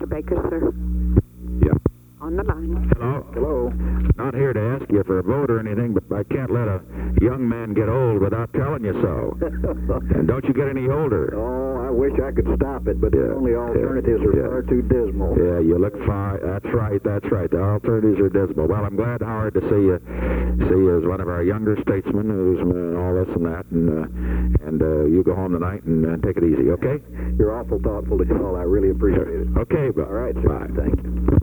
Mr. Baker, sir. Yeah. On the line. Hello? Hello. Not here to ask you for a vote or anything, but I can't let a young man get old without telling you so. And don't you get any older. Oh, I wish I could stop it, but the Yeah, only alternatives are yeah. far too dismal. Yeah, you look fine. That's right. The alternatives are dismal. Well, I'm glad, Howard, to see you as one of our younger statesmen who's all this and that. And you go home tonight and take it easy, okay? You're awful thoughtful to call. I really appreciate it. Okay, All right, sir. Bye. Thank you.